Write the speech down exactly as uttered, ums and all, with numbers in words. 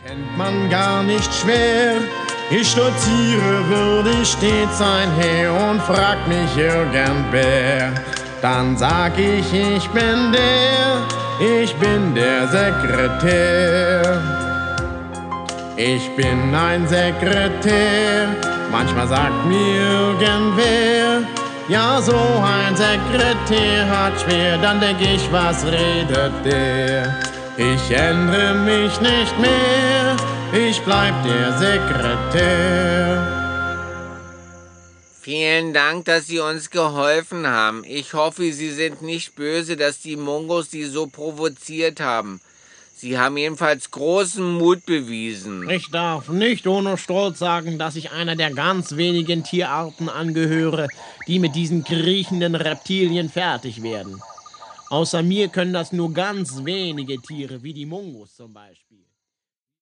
Kennt man gar nicht schwer, ich stolziere würdig stets einher und fragt mich irgendwer. Dann sag ich, ich bin der, ich bin der Sekretär. Ich bin ein Sekretär, manchmal sagt mir irgendwer, ja, so ein Sekretär hat schwer, dann denk ich, was redet der? Ich ändere mich nicht mehr, ich bleib der Sekretär. Vielen Dank, dass Sie uns geholfen haben. Ich hoffe, Sie sind nicht böse, dass die Mungos Sie so provoziert haben. Sie haben jedenfalls großen Mut bewiesen. Ich darf nicht ohne Stolz sagen, dass ich einer der ganz wenigen Tierarten angehöre, die mit diesen kriechenden Reptilien fertig werden. Außer mir können das nur ganz wenige Tiere, wie die Mungos zum Beispiel.